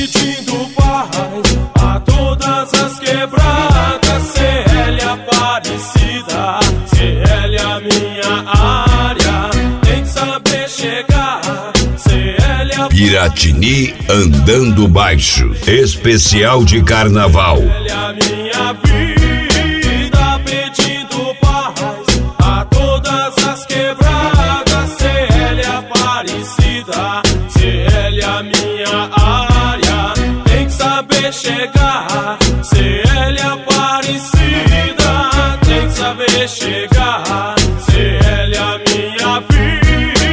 pedindo paz a todas as quebradas. CL Aparecida, CL a minha área, tem que saber chegar. CL Piratini Andando Baixo, especial de carnaval. CL a minha vida, pedindo paz a todas as quebradas. CL Aparecida, CL a minha área, tem que saber chegar. CL Aparecida, tem que saber chegar. CL a minha vida.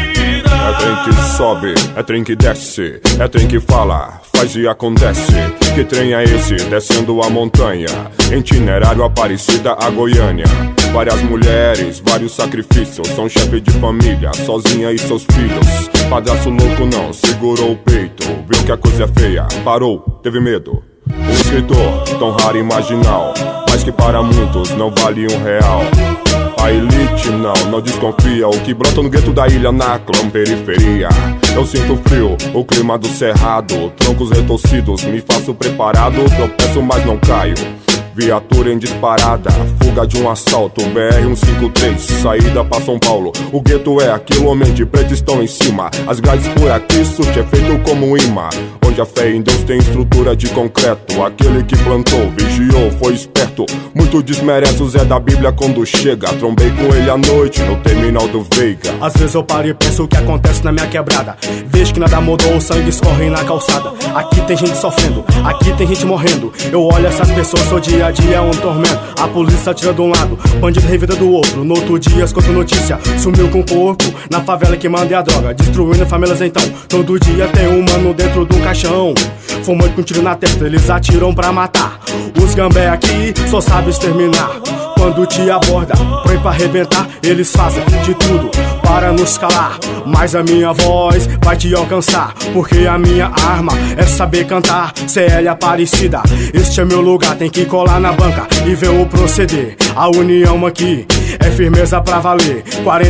É trem que sobe, é trem que desce, é trem que fala, faz e acontece. Que trem é esse descendo a montanha? Itinerário Aparecida a Goiânia. Várias mulheres, vários sacrifícios. São chefe de família, sozinha e seus filhos. Padraço louco não, segurou o peito. Viu que a coisa é feia, parou, teve medo. Um escritor tão raro e marginal, mas que para muitos não vale R$1. A elite não desconfia. O que brota no gueto da ilha na clã periferia. Eu sinto frio, o clima do cerrado. Troncos retorcidos, me faço preparado. Tropeço, mas não caio. Viatura em disparada, fuga de um assalto. BR-153, saída pra São Paulo. O gueto é aquilo, homem de preto estão em cima. As grades por aqui, surte é feito como imã. Onde a fé em Deus tem estrutura de concreto. Aquele que plantou, vigiou, foi esperto. Muito desmerece o Zé da Bíblia quando chega. Trombei com ele à noite no terminal do Veiga. Às vezes eu paro e penso o que acontece na minha quebrada. Vejo que nada mudou, o sangue escorre na calçada. Aqui tem gente sofrendo, aqui tem gente morrendo. Eu olho essas pessoas, seu dia a dia é um tormento. A polícia tira de um lado, bandido revida do outro. No outro dia escuto notícia, sumiu com o corpo na favela que manda a droga, destruindo famílias então. Todo dia tem um mano dentro do caixão, fumando com tiro na testa, eles atiram pra matar. Os gambé aqui só sabem exterminar. Quando te aborda, põe pra arrebentar, eles fazem de tudo para nos calar. Mas a minha voz vai te alcançar, porque a minha arma é saber cantar. CL Aparecida, este é meu lugar, tem que colar na banca e ver o proceder. A união aqui é firmeza pra valer.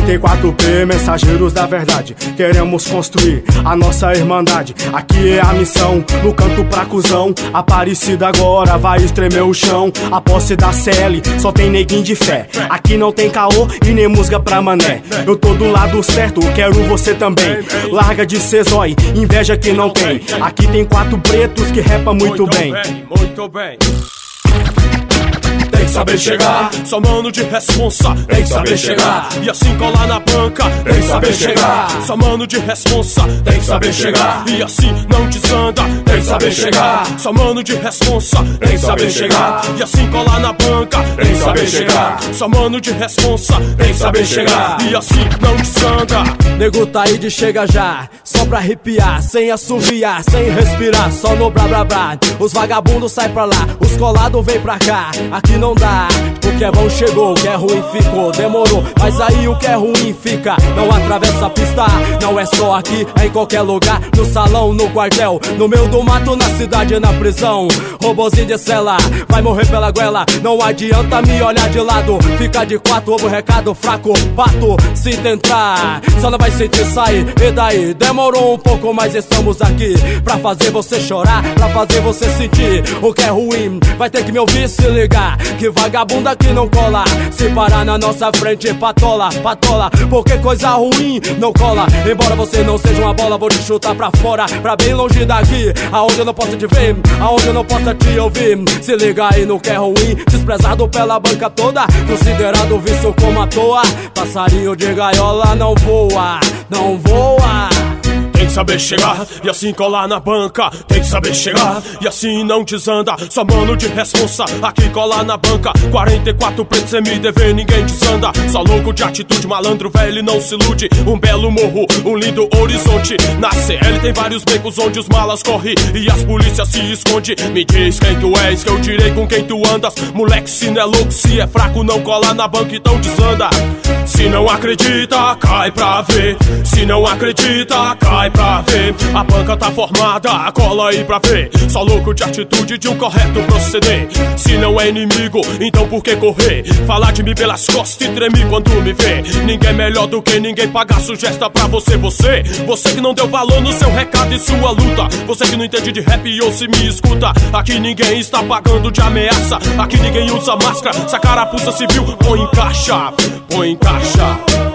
44P, mensageiros da verdade, queremos construir a nossa irmandade. Aqui é a missão, no canto pra cuzão. Aparecida agora vai estremer o chão. A posse da CL só tem neguinho de fé. Aqui não tem caô e nem musga pra mané. Eu tô do lado certo, quero você também. Larga de ser zói, inveja que não tem. Aqui tem 4 pretos que repa muito bem. Muito bem. Tem que saber chegar, só mano de responsa, tem que saber chegar. E assim colar na banca, tem que saber chegar. Só mano de responsa, tem que saber chegar. E assim não desanda, tem que saber chegar. Só mano de responsa, tem que saber chegar. E assim colar na banca, tem que saber chegar. Só mano de responsa, tem que saber chegar. E assim não desanda. Nego tá aí de chega já, só pra arrepiar, sem assoviar, sem respirar, só no blá blá blá. Os vagabundos sai pra lá, os colados vem pra cá. Aqui não dá, o que é bom chegou, o que é ruim ficou, demorou. Mas aí o que é ruim fica, não atravessa a pista. Não é só aqui, é em qualquer lugar. No salão, no quartel, no meio do mato, na cidade, na prisão. Robozinho de cela, vai morrer pela goela. Não adianta me olhar de lado, fica de 4, ovo recado fraco. Pato, se tentar, só não vai sentir sair. E daí, demorou um pouco, mas estamos aqui pra fazer você chorar, pra fazer você sentir o que é ruim. Vai ter que me ouvir, se ligar, que vagabunda que não cola. Se parar na nossa frente, patola, patola, porque coisa ruim não cola. Embora você não seja uma bola, vou te chutar pra fora, pra bem longe daqui, aonde eu não posso te ver, aonde eu não posso te ouvir. Se liga aí no que é ruim, desprezado pela banca toda, considerado visto como à toa. Passarinho de gaiola não voa, não voa. Tem que saber chegar e assim colar na banca. Tem que saber chegar e assim não desanda. Só mano de responsa, aqui colar na banca. 44 pretos sem me dever, ninguém desanda. Só louco de atitude, malandro velho não se ilude. Um belo morro, um lindo horizonte. Na CL tem vários becos onde os malas correm e as polícias se esconde. Me diz quem tu és, que eu direi com quem tu andas. Moleque, se não é louco, se é fraco, não cola na banca, então desanda. Se não acredita, cai pra ver. Se não acredita, cai vai pra ver, a banca tá formada, cola aí pra ver. Só louco de atitude de um correto proceder. Se não é inimigo, então por que correr? Falar de mim pelas costas e tremer quando me vê. Ninguém melhor do que ninguém, pagar sugesta pra você. Você que não deu valor no seu recado e sua luta. Você que não entende de rap ou se me escuta. Aqui ninguém está pagando de ameaça. Aqui ninguém usa máscara. Se a carapuça civil, põe em caixa. Põe em caixa.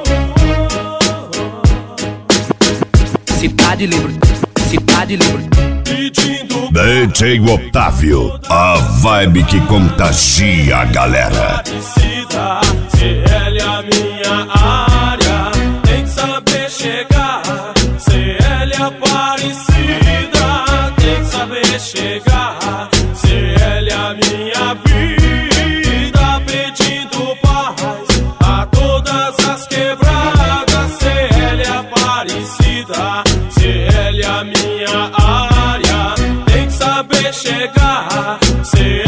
Cidade Livre, Cidade Livre. DJ Otávio, a vibe que contagia a galera. CL é a minha área, tem que saber chegar. CL é Aparecida, tem que saber chegar. CL é a minha vida, pedindo paz a todas as quebradas. CL é Aparecida, CL é a minha área, tem que saber chegar. CL